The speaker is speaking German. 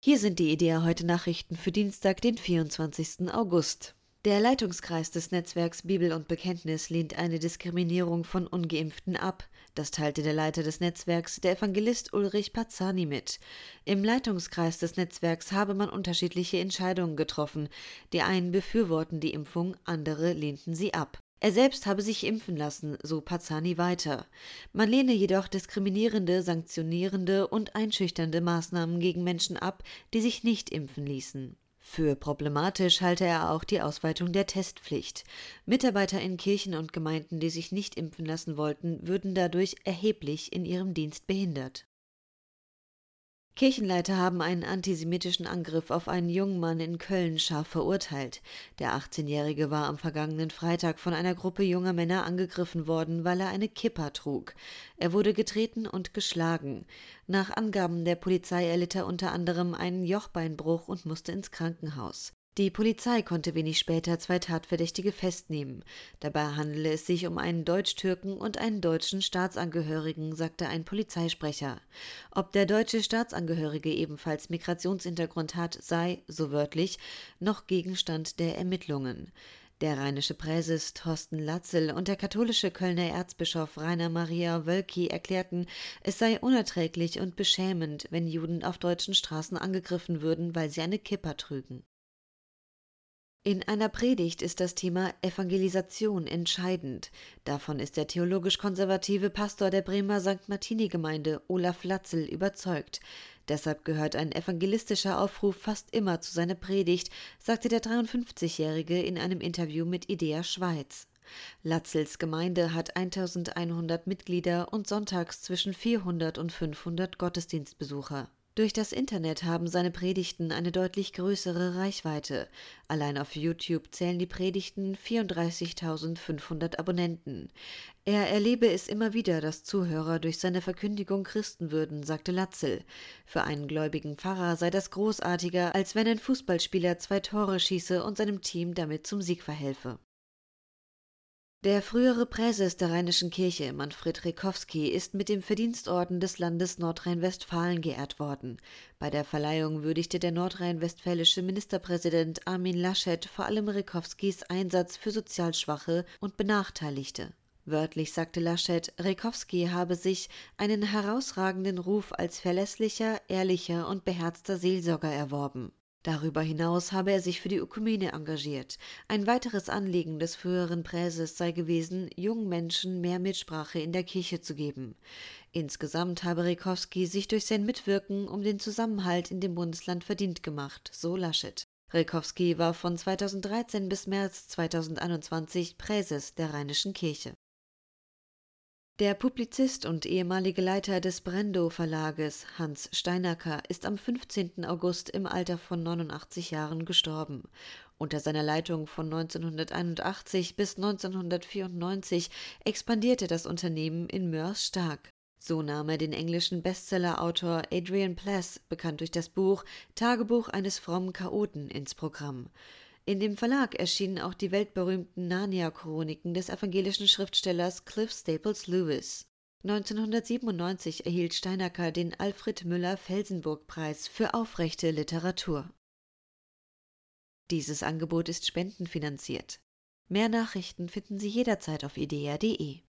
Hier sind die IDEA heute Nachrichten für Dienstag, den 24. August. Der Leitungskreis des Netzwerks Bibel und Bekenntnis lehnt eine Diskriminierung von Ungeimpften ab. Das teilte der Leiter des Netzwerks, der Evangelist Ulrich Pazzani, mit. Im Leitungskreis des Netzwerks habe man unterschiedliche Entscheidungen getroffen. Die einen befürworten die Impfung, andere lehnten sie ab. Er selbst habe sich impfen lassen, so Pazzani weiter. Man lehne jedoch diskriminierende, sanktionierende und einschüchternde Maßnahmen gegen Menschen ab, die sich nicht impfen ließen. Für problematisch halte er auch die Ausweitung der Testpflicht. Mitarbeiter in Kirchen und Gemeinden, die sich nicht impfen lassen wollten, würden dadurch erheblich in ihrem Dienst behindert. Kirchenleiter haben einen antisemitischen Angriff auf einen jungen Mann in Köln scharf verurteilt. Der 18-Jährige war am vergangenen Freitag von einer Gruppe junger Männer angegriffen worden, weil er eine Kippa trug. Er wurde getreten und geschlagen. Nach Angaben der Polizei erlitt er unter anderem einen Jochbeinbruch und musste ins Krankenhaus. Die Polizei konnte wenig später 2 Tatverdächtige festnehmen. Dabei handele es sich um einen Deutsch-Türken und einen deutschen Staatsangehörigen, sagte ein Polizeisprecher. Ob der deutsche Staatsangehörige ebenfalls Migrationshintergrund hat, sei, so wörtlich, noch Gegenstand der Ermittlungen. Der rheinische Präses Thorsten Latzel und der katholische Kölner Erzbischof Rainer Maria Wölki erklärten, es sei unerträglich und beschämend, wenn Juden auf deutschen Straßen angegriffen würden, weil sie eine Kippa trügen. In einer Predigt ist das Thema Evangelisation entscheidend. Davon ist der theologisch-konservative Pastor der Bremer St. Martini-Gemeinde Olaf Latzel überzeugt. Deshalb gehört ein evangelistischer Aufruf fast immer zu seiner Predigt, sagte der 53-Jährige in einem Interview mit IDEA Schweiz. Latzels Gemeinde hat 1100 Mitglieder und sonntags zwischen 400 und 500 Gottesdienstbesucher. Durch das Internet haben seine Predigten eine deutlich größere Reichweite. Allein auf YouTube zählen die Predigten 34.500 Abonnenten. Er erlebe es immer wieder, dass Zuhörer durch seine Verkündigung Christen würden, sagte Latzel. Für einen gläubigen Pfarrer sei das großartiger, als wenn ein Fußballspieler 2 Tore schieße und seinem Team damit zum Sieg verhelfe. Der frühere Präses der Rheinischen Kirche, Manfred Rekowski, ist mit dem Verdienstorden des Landes Nordrhein-Westfalen geehrt worden. Bei der Verleihung würdigte der nordrhein-westfälische Ministerpräsident Armin Laschet vor allem Rekowskis Einsatz für sozial Schwache und Benachteiligte. Wörtlich sagte Laschet, Rekowski habe sich einen herausragenden Ruf als verlässlicher, ehrlicher und beherzter Seelsorger erworben. Darüber hinaus habe er sich für die Ökumene engagiert. Ein weiteres Anliegen des früheren Präses sei gewesen, jungen Menschen mehr Mitsprache in der Kirche zu geben. Insgesamt habe Rekowski sich durch sein Mitwirken um den Zusammenhalt in dem Bundesland verdient gemacht, so Laschet. Rekowski war von 2013 bis März 2021 Präses der Rheinischen Kirche. Der Publizist und ehemalige Leiter des Brendo-Verlages, Hans Steinacker, ist am 15. August im Alter von 89 Jahren gestorben. Unter seiner Leitung von 1981 bis 1994 expandierte das Unternehmen in Moers stark. So nahm er den englischen Bestsellerautor Adrian Pless, bekannt durch das Buch Tagebuch eines frommen Chaoten, ins Programm. In dem Verlag erschienen auch die weltberühmten Narnia-Chroniken des evangelischen Schriftstellers Cliff Staples Lewis. 1997 erhielt Steinacker den Alfred Müller-Felsenburg-Preis für aufrechte Literatur. Dieses Angebot ist spendenfinanziert. Mehr Nachrichten finden Sie jederzeit auf idea.de.